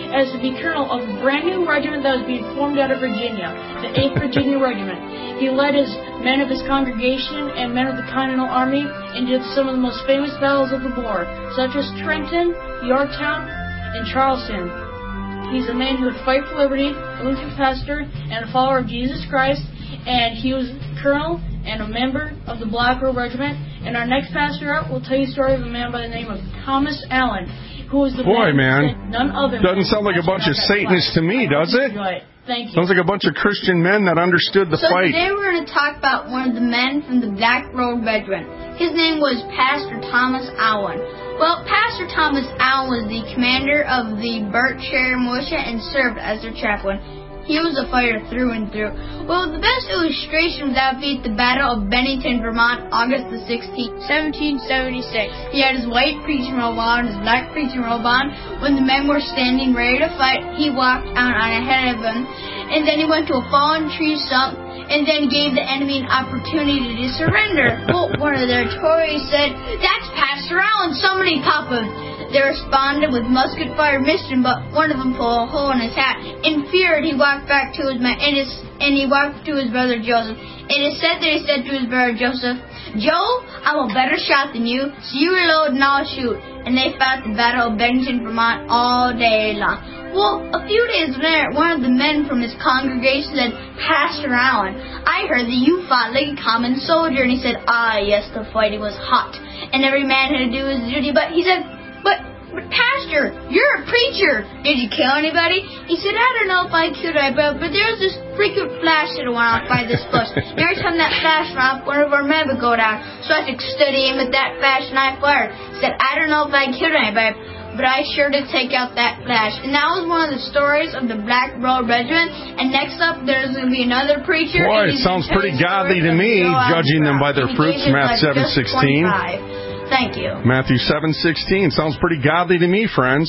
as to be colonel of a brand new regiment that was being formed out of Virginia, the eighth Virginia Regiment. He led his men of his congregation and men of the Continental Army into some of the most famous battles of the war, such as Trenton, Yorktown, and Charleston. He's a man who would fight for liberty, a Lutheran pastor, and a follower of Jesus Christ, and he was colonel and a member of the Black Robe Regiment. And our next pastor up will tell you a story of a man by the name of Thomas Allen, who was the Boy, man, man none other doesn't sound like a bunch of Satanists to me, does it? Thank you. Sounds like a bunch of Christian men that understood the so fight. So today we're going to talk about one of the men from the Black Robe Regiment. His name was Pastor Thomas Allen. Well, Pastor Thomas Allen was the commander of the Berkshire Militia and served as their chaplain. He was a fighter through and through. Well, the best illustration of that be at the Battle of Bennington, Vermont, August the sixteenth, seventeen seventy-six. He had his white preaching robe on, his black preaching robe on. When the men were standing ready to fight, he walked out on ahead of them, and then he went to a fallen tree stump, and then gave the enemy an opportunity to surrender. Well, one of their Tories said, "That's Pastor Allen, somebody pop him." They responded with musket fire missed him, but one of them pulled a hole in his hat. In fear, he walked back to his man, and, his, and he walked to his brother Joseph. It is said that he said to his brother Joseph, "Joe, I'm a better shot than you, so you reload and I'll shoot." And they fought the Battle of Bennington, Vermont all day long. Well, a few days later, one of the men from his congregation said, "Pastor Allen, I heard that you fought like a common soldier." And he said, "Ah, yes, the fighting was hot, and every man had to do his duty." But he said, But, but Pastor, you're a preacher. Did you kill anybody?" He said, "I don't know if I killed anybody, but there was this freaking flash that went off by this bush. And every time that flash went off, one of our men would go down. So I had to study him with that flash, and I fired." He said, "I don't know if I killed anybody, but I sure did take out that flash." And that was one of the stories of the Black Robe Regiment. And next up, there's going to be another preacher. Boy, it sounds pretty godly to me, judging them by their fruits, Matthew seven sixteen. Thank you. Matthew seven sixteen. Sounds pretty godly to me, friends.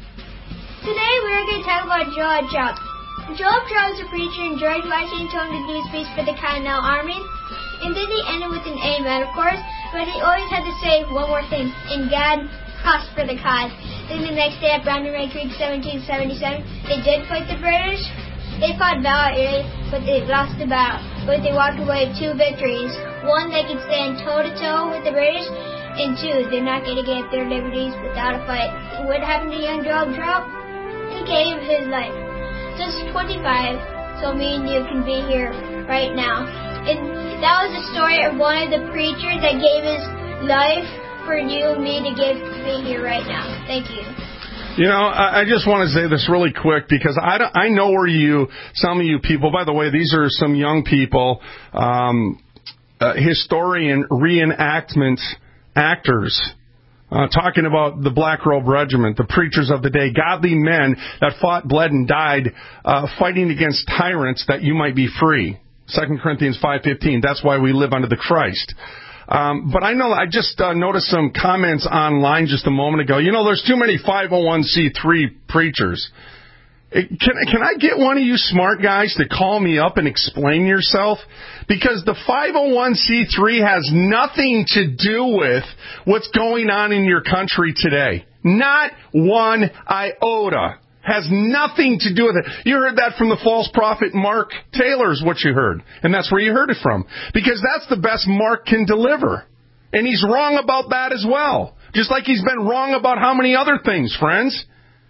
Today we're going to talk about Joel Traut. Joel Traut was a preacher, and George Washington told him to do a speech for the Continental Army. And then he ended with an amen, of course, but he always had to say one more thing: "In God, prosper the cause." Then the next day at Boundary Red Creek, seventeen seventy-seven, they did fight the British. They fought valiantly, but they lost the battle. But they walked away with two victories. One, they could stand toe-to-toe with the British, and two, they're not going to get their liberties without a fight. What happened to young Joel Traut? He gave his life. Just twenty-five, so me and you can be here right now. And that was the story of one of the preachers that gave his life for you and me to give me here right now. Thank you. You know, I just want to say this really quick because I, I know where you, some of you people, by the way, these are some young people, um, uh, historian reenactment actors, uh, talking about the Black Robe Regiment, the preachers of the day, godly men that fought, bled, and died, uh, fighting against tyrants that you might be free. Second Corinthians five fifteen. That's why we live under the Christ. Um, but I know I just uh, noticed some comments online just a moment ago. You know, there's too many five oh one c three preachers. It, can, can I get one of you smart guys to call me up and explain yourself? Because the five oh one c three has nothing to do with what's going on in your country today. Not one iota. Has nothing to do with it. You heard that from the false prophet Mark Taylor is what you heard. And that's where you heard it from. Because that's the best Mark can deliver. And he's wrong about that as well. Just like he's been wrong about how many other things, friends.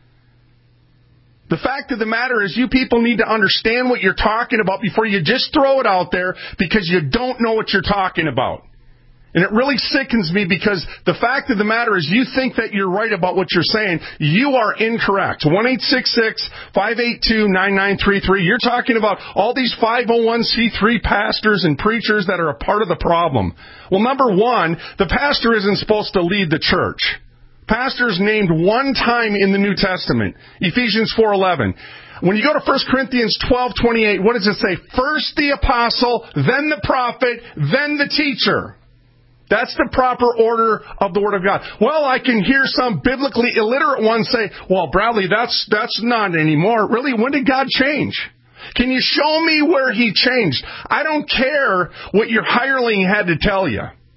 The fact of the matter is you people need to understand what you're talking about before you just throw it out there because you don't know what you're talking about. And it really sickens me because the fact of the matter is you think that you're right about what you're saying. You are incorrect. one eight six six, five eight two, nine nine three three. You're talking about all these five oh one c three pastors and preachers that are a part of the problem. Well, number one, the pastor isn't supposed to lead the church. Pastor's named one time in the New Testament, Ephesians four eleven. When you go to First Corinthians twelve twenty-eight, what does it say? First the apostle, then the prophet, then the teacher. That's the proper order of the Word of God. Well, I can hear some biblically illiterate ones say, well, Bradley, that's that's not anymore. Really, when did God change? Can you show me where He changed? I don't care what your hireling had to tell you.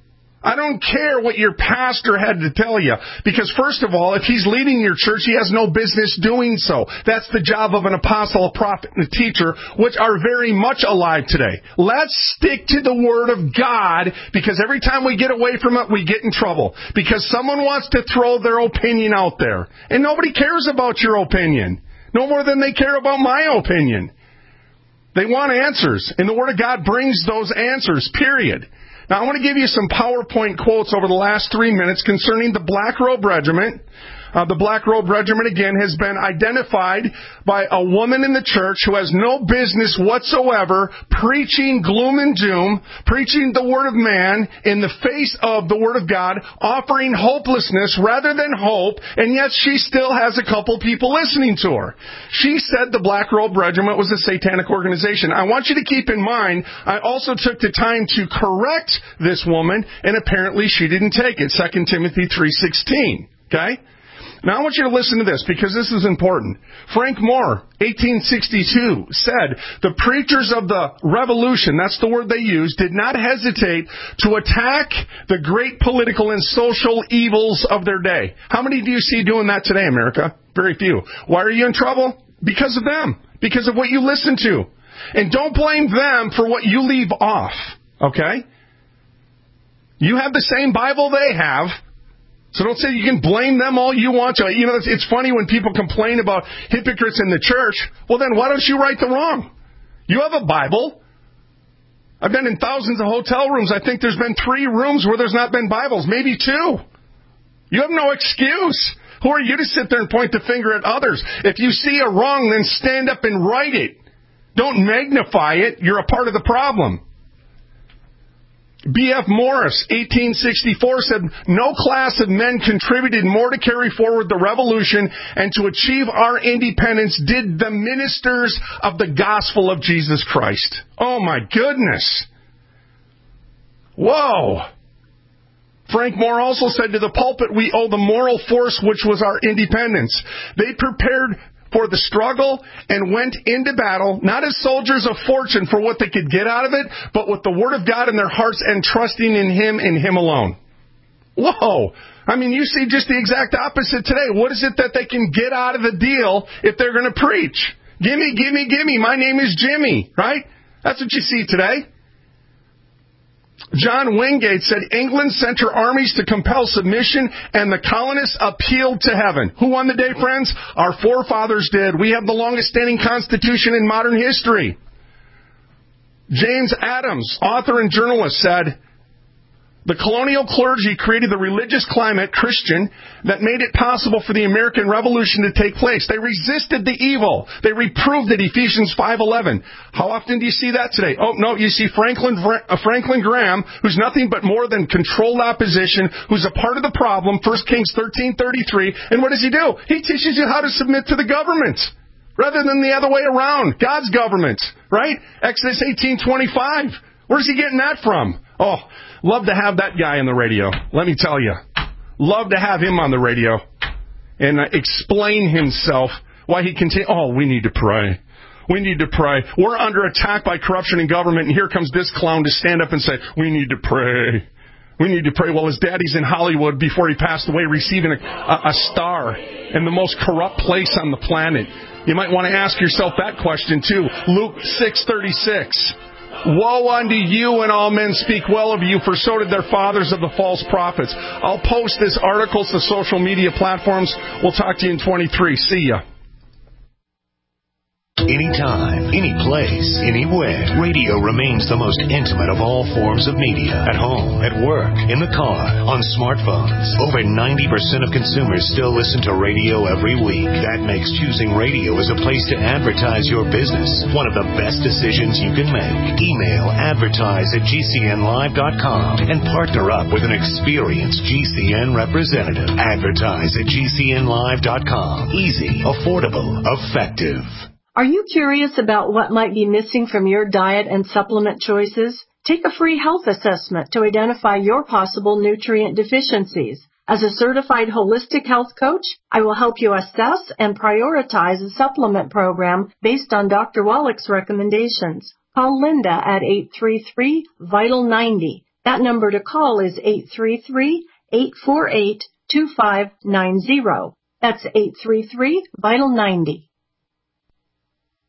I don't care what your pastor had to tell you. Because first of all, if he's leading your church, he has no business doing so. That's the job of an apostle, a prophet, and a teacher, which are very much alive today. Let's stick to the Word of God, because every time we get away from it, we get in trouble. Because someone wants to throw their opinion out there. And nobody cares about your opinion. No more than they care about my opinion. They want answers. And the Word of God brings those answers, period. Now, I want to give you some PowerPoint quotes over the last three minutes concerning the Black Robe Regiment. Uh, the Black Robe Regiment, again, has been identified by a woman in the church who has no business whatsoever preaching gloom and doom, preaching the Word of man in the face of the Word of God, offering hopelessness rather than hope, and yet she still has a couple people listening to her. She said the Black Robe Regiment was a satanic organization. I want you to keep in mind, I also took the time to correct this woman, and apparently she didn't take it. Second Timothy three sixteen. Okay? Now, I want you to listen to this, because this is important. Frank Moore, eighteen sixty-two, said, the preachers of the revolution, that's the word they used, did not hesitate to attack the great political and social evils of their day. How many do you see doing that today, America? Very few. Why are you in trouble? Because of them. Because of what you listen to. And don't blame them for what you leave off. Okay? You have the same Bible they have. So don't say you can blame them all you want to. You know, it's, it's funny when people complain about hypocrites in the church. Well, then why don't you right the wrong? You have a Bible. I've been in thousands of hotel rooms. I think there's been three rooms where there's not been Bibles, maybe two. You have no excuse. Who are you to sit there and point the finger at others? If you see a wrong, then stand up and right it. Don't magnify it. You're a part of the problem. B F Morris, eighteen sixty-four, said, no class of men contributed more to carry forward the revolution and to achieve our independence did the ministers of the gospel of Jesus Christ. Oh, my goodness. Whoa. Frank Moore also said, to the pulpit we owe the moral force which was our independence. They prepared for the struggle and went into battle, not as soldiers of fortune for what they could get out of it, but with the Word of God in their hearts and trusting in Him and Him alone. Whoa! I mean, you see just the exact opposite today. What is it that they can get out of the deal if they're going to preach? Gimme, gimme, gimme. My name is Jimmy, right? That's what you see today. John Wingate said, England sent her armies to compel submission, and the colonists appealed to heaven. Who won the day, friends? Our forefathers did. We have the longest-standing constitution in modern history. James Adams, author and journalist, said, the colonial clergy created the religious climate, Christian, that made it possible for the American Revolution to take place. They resisted the evil. They reproved it, Ephesians five eleven. How often do you see that today? Oh, no, you see Franklin, uh, Franklin Graham, who's nothing but more than controlled opposition, who's a part of the problem, First Kings thirteen thirty-three. And what does he do? He teaches you how to submit to the government rather than the other way around, God's government, right? Exodus eighteen twenty-five. Where's he getting that from? Oh, love to have that guy on the radio. Let me tell you. Love to have him on the radio and uh, explain himself why he continue. Oh, we need to pray. We need to pray. We're under attack by corruption in government, and here comes this clown to stand up and say, we need to pray. We need to pray. Well, his daddy's in Hollywood before he passed away receiving a, a, a star in the most corrupt place on the planet. You might want to ask yourself that question, too. Luke six thirty-six. Woe unto you when all men speak well of you, for so did their fathers of the false prophets. I'll post this article to social media platforms. We'll talk to you in twenty-three. See ya. Anytime, any place, anywhere, radio remains the most intimate of all forms of media. At home, at work, in the car, on smartphones. Over ninety percent of consumers still listen to radio every week. That makes choosing radio as a place to advertise your business one of the best decisions you can make. Email advertise at G C N live dot com and partner up with an experienced G C N representative. Advertise at G C N live dot com. Easy, affordable, effective. Are you curious about what might be missing from your diet and supplement choices? Take a free health assessment to identify your possible nutrient deficiencies. As a certified holistic health coach, I will help you assess and prioritize a supplement program based on Doctor Wallach's recommendations. Call Linda at eight three three, VITAL ninety. That number to call is eight three three, eight four eight, two five nine zero. That's eight three three, VITAL ninety.